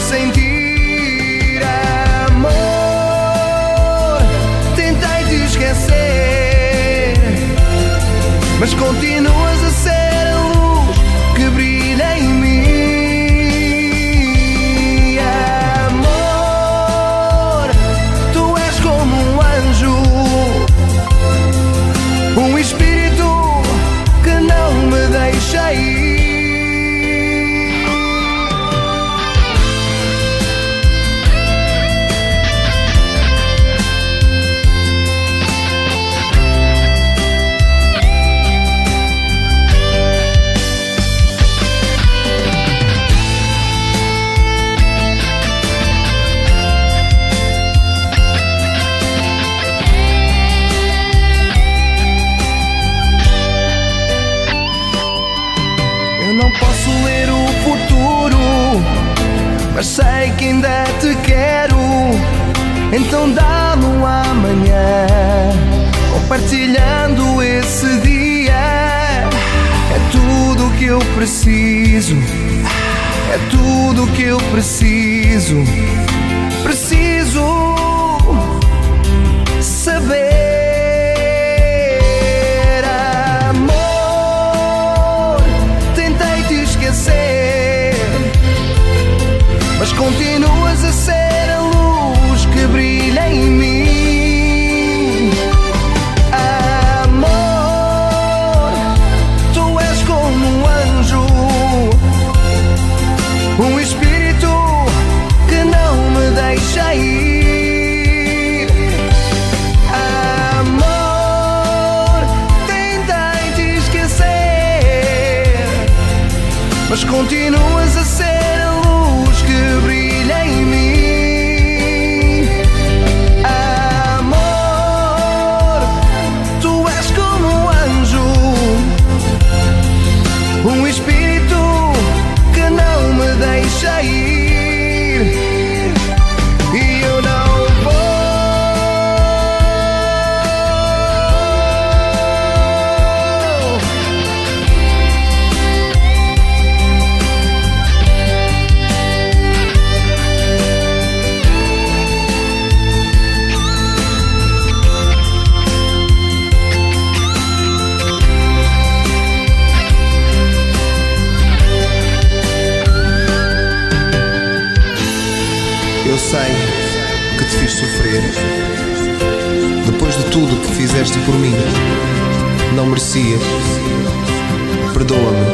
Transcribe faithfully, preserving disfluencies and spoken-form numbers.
sentir amor. Tentei te esquecer, mas continuas a ser a luz que brilha em mim. Amor, tu és como um anjo, um espírito que não me deixa ir. Mas sei que ainda te quero, então dá-me um amanhã, compartilhando esse dia. É tudo o que eu preciso, é tudo o que eu preciso. Preciso saber, amor. Tentei te esquecer, mas continuas a ser a luz que brilha em mim. Amor, tu és como um anjo, um espírito que não me deixa ir. Amor, tentei te esquecer, mas continuas a ser que brilha em mim. Amor, tu és como um anjo, um espírito que não me deixa ir. E eu não vou Eu sei que te fiz sofrer. Depois de tudo que fizeste por mim, não merecias. Perdoa-me.